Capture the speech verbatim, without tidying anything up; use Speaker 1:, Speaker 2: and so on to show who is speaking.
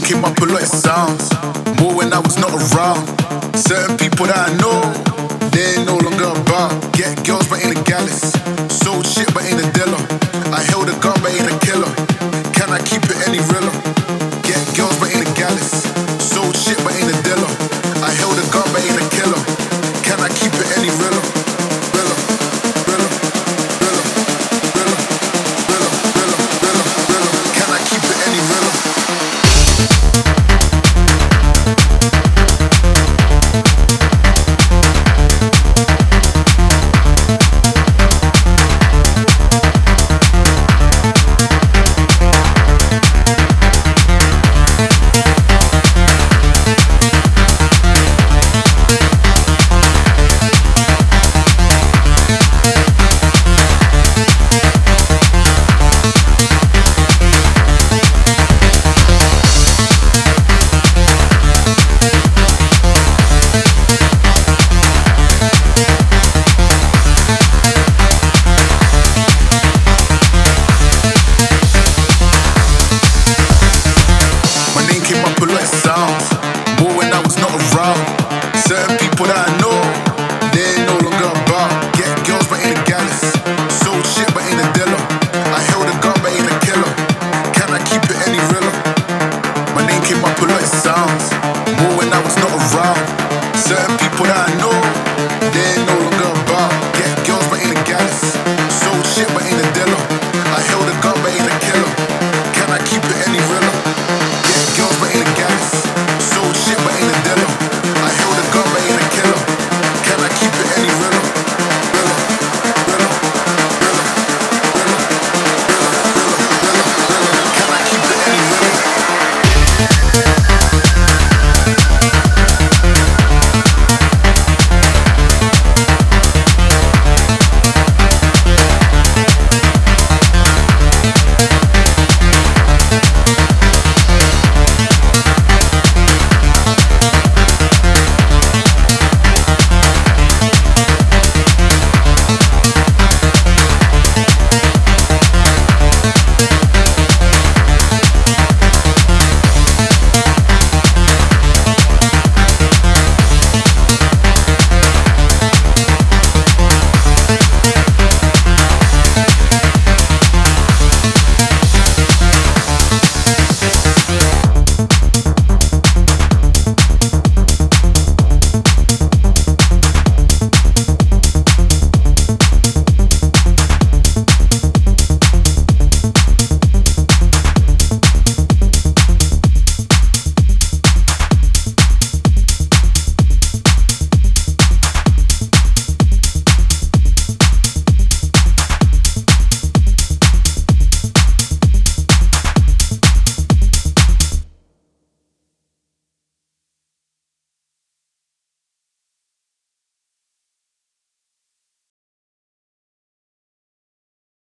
Speaker 1: came up a lot, it sounds more when I was not around. Certain people that I know, they ain't no longer about. Get girls but ain't a gallus. Sold shit but ain't a dealer. I held a gun but ain't a killer. Can I keep it any realer?